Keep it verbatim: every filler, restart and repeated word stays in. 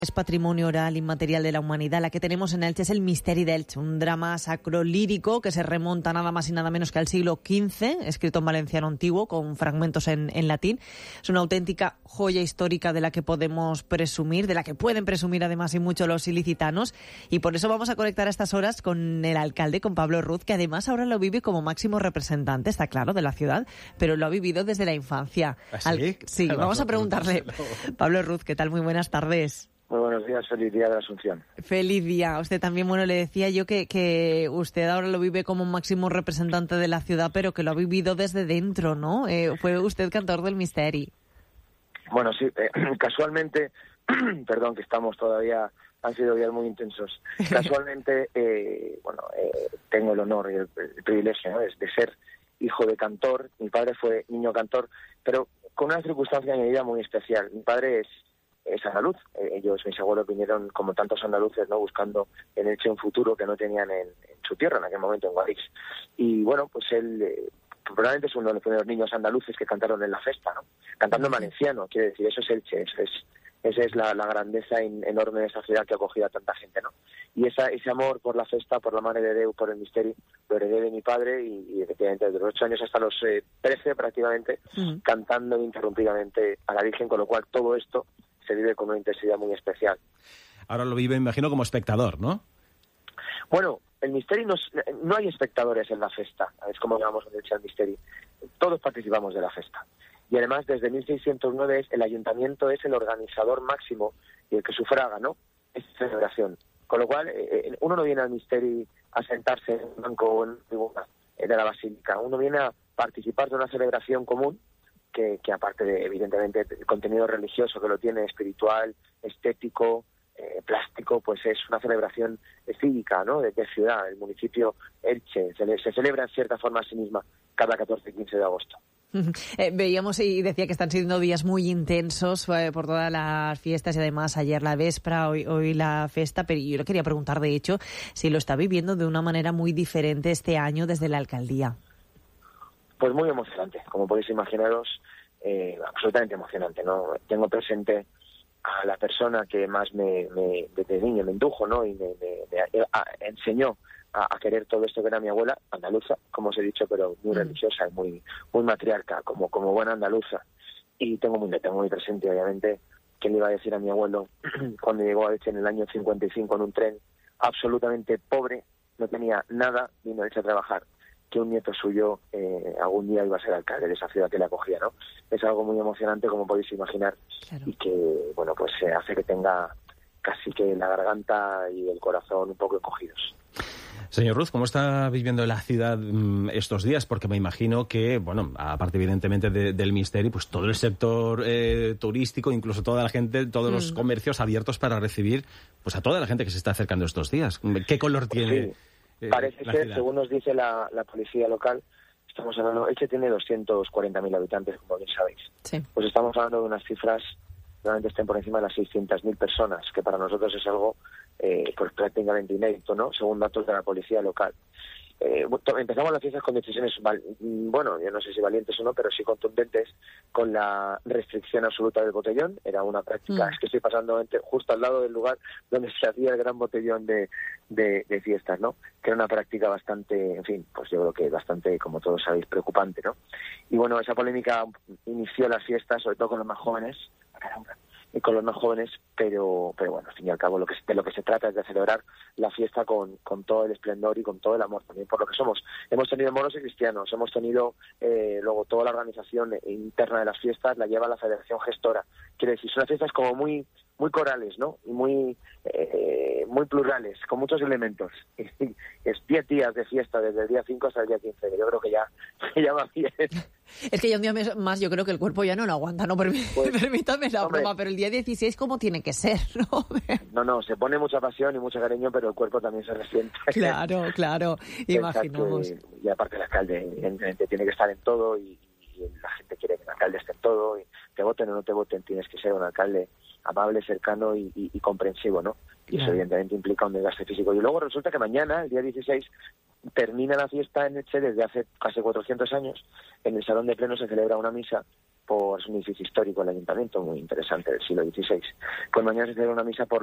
Es patrimonio oral inmaterial de la humanidad. La que tenemos en Elche es el Misteri d'Elche, un drama sacro-lírico que se remonta nada más y nada menos que al siglo quince, escrito en valenciano antiguo, con fragmentos en, en latín. Es una auténtica joya histórica de la que podemos presumir, de la que pueden presumir además y mucho los ilicitanos. Y por eso vamos a conectar a estas horas con el alcalde, con Pablo Ruz, que además ahora lo vive como máximo representante, está claro, de la ciudad, pero lo ha vivido desde la infancia. ¿Ah, sí? Al... Sí, vamos, vamos a preguntarle. Pablo Ruz, ¿qué tal? Muy buenas tardes. Muy buenos días, feliz día de la Asunción. Feliz día. Usted también, bueno, le decía yo que, que usted ahora lo vive como máximo representante de la ciudad, pero que lo ha vivido desde dentro, ¿no? Eh, fue usted cantor del Misteri. Bueno, sí, eh, casualmente, perdón, que estamos todavía, han sido días muy intensos. Casualmente, eh, bueno, eh, tengo el honor y el, el privilegio, ¿no?, de, de ser hijo de cantor. Mi padre fue niño cantor, pero con una circunstancia en mi vida muy especial. Mi padre es es andaluz. Eh, ellos, mis abuelos, vinieron como tantos andaluces, no buscando en Elche un futuro que no tenían en, en su tierra en aquel momento, en Guadix. Y bueno, pues él eh, probablemente es uno de los primeros niños andaluces que cantaron en la festa, ¿no? Cantando en valenciano, quiere decir, eso es Elche, eso es, esa es la, la grandeza in, enorme de esa ciudad que ha acogido a tanta gente, ¿no? Y esa, ese amor por la festa, por la Mare de Déu, por el Misteri, lo heredé de mi padre y, y efectivamente desde los ocho años hasta los eh, trece prácticamente, mm. cantando ininterrumpidamente a la Virgen, con lo cual todo esto se vive con una intensidad muy especial. Ahora lo vive, me imagino, como espectador, ¿no? Bueno, el Misteri no, no hay espectadores en la festa, es como llamamos en el Misteri. Todos participamos de la festa. Y además, desde mil seiscientos nueve, el ayuntamiento es el organizador máximo y el que sufraga, ¿no?, esta celebración. Con lo cual, eh, uno no viene al Misteri a sentarse en un banco o en una tribuna de la basílica. Uno viene a participar de una celebración común que, que aparte de, evidentemente, el contenido religioso que lo tiene, espiritual, estético, eh, plástico, pues es una celebración cívica, ¿no?, de, de ciudad. El municipio Elche se, se celebra en cierta forma a sí misma cada catorce y quince de agosto. Eh, veíamos y decía que están siendo días muy intensos eh, por todas las fiestas y además ayer la véspera, hoy, hoy la festa, pero yo le quería preguntar, de hecho, si lo está viviendo de una manera muy diferente este año desde la alcaldía. Pues muy emocionante, como podéis imaginaros, eh, absolutamente emocionante, ¿no? Tengo presente a la persona que más me, me desde niño me indujo, ¿no?, y me, me, me a, enseñó a, a querer todo esto, que era mi abuela, andaluza, como os he dicho, pero muy mm. religiosa y muy muy matriarca, como como buena andaluza. Y tengo muy, tengo muy presente, obviamente, que le iba a decir a mi abuelo cuando llegó a Elche en el año cincuenta y cinco en un tren, absolutamente pobre, no tenía nada, vino a Elche a trabajar, que un nieto suyo eh, algún día iba a ser alcalde de esa ciudad que le acogía, ¿no? Es algo muy emocionante, como podéis imaginar, claro. Y que, bueno, pues eh, hace que tenga casi que la garganta y el corazón un poco encogidos. Señor Ruz, ¿cómo está viviendo la ciudad mmm, estos días? Porque me imagino que, bueno, aparte evidentemente de, del Misteri, pues todo el sector eh, turístico, incluso toda la gente, todos mm. los comercios abiertos para recibir pues a toda la gente que se está acercando estos días. ¿Qué color tiene? Sí. Parece ser, ciudad? Según nos dice la, la policía local, estamos hablando, Elche tiene doscientos cuarenta mil habitantes, como bien sabéis. Sí. Pues estamos hablando de unas cifras, realmente estén por encima de las seiscientas mil personas, que para nosotros es algo eh, pues prácticamente inédito, ¿no?, según datos de la policía local. Eh, empezamos las fiestas con decisiones, bueno, yo no sé si valientes o no, pero sí contundentes, con la restricción absoluta del botellón. Era una práctica, mm. es que estoy pasando entre, justo al lado del lugar donde se hacía el gran botellón de, de, de fiestas, ¿no?, que era una práctica bastante, en fin, pues yo creo que bastante, como todos sabéis, preocupante, ¿no? Y bueno, esa polémica inició las fiestas, sobre todo con los más jóvenes, caramba, y con los más jóvenes, pero pero bueno, al fin y al cabo lo que de lo que se trata es de celebrar la fiesta con, con todo el esplendor y con todo el amor también por lo que somos. Hemos tenido moros y cristianos, hemos tenido eh, luego toda la organización interna de las fiestas la lleva la Federación Gestora. Quiere decir, son las fiestas como muy muy corales, ¿no?, y muy eh, muy plurales, con muchos elementos. Es diez días de fiesta, desde el día cinco hasta el día quince. Yo creo que ya, que ya va bien. Es que ya un día más yo creo que el cuerpo ya no lo aguanta, no Permí- pues, permítame la hombre, broma, pero el día dieciséis como tiene que ser, ¿no? No, no, se pone mucha pasión y mucho cariño, pero el cuerpo también se resiente. Claro, claro, imaginamos. Que, y aparte el alcalde, evidentemente, tiene que estar en todo y, y la gente quiere que el alcalde esté en todo. Y te voten o no te voten, tienes que ser un alcalde amable, cercano y, y, y comprensivo, ¿no? Y claro. Eso evidentemente implica un desgaste físico. Y luego resulta que mañana, el día dieciséis, termina la fiesta en Elche desde hace casi cuatrocientos años. En el Salón de Pleno se celebra una misa por un edificio histórico del ayuntamiento, muy interesante, del siglo dieciséis. Pues mañana se celebra una misa por